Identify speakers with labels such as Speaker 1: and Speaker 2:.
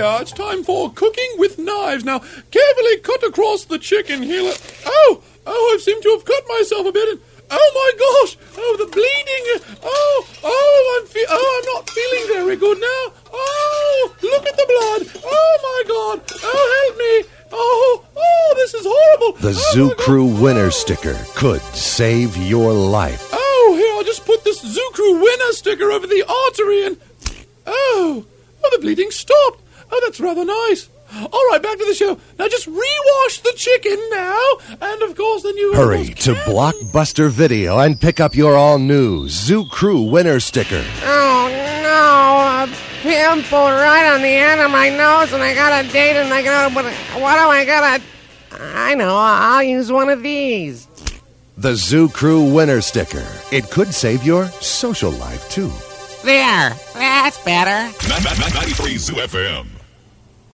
Speaker 1: we are. It's time for cooking with knives. Now, carefully cut across the chicken here. Oh, I seem to have cut myself a bit. Oh, my gosh. Oh, the bleeding. I'm not feeling very good now. Oh, look at the blood. Oh, my God. Oh, help me. Oh, this is horrible.
Speaker 2: The Zoo Crew winner sticker could save your life.
Speaker 1: Oh, here, I'll just put this Zoo Crew winner sticker over the artery and... Oh, the bleeding stopped. Oh, that's rather nice. All right, back to the show. Now just rewash the chicken now, and of course then you...
Speaker 2: Hurry to Blockbuster Video and pick up your all-new Zoo Crew winner sticker.
Speaker 3: Oh, no, a pimple right on the end of my nose, and I got a date, and I got what do I got I know, I'll use one of these.
Speaker 2: The Zoo Crew winner sticker. It could save your social life, too.
Speaker 3: There, that's better.
Speaker 4: 93 Zoo FM.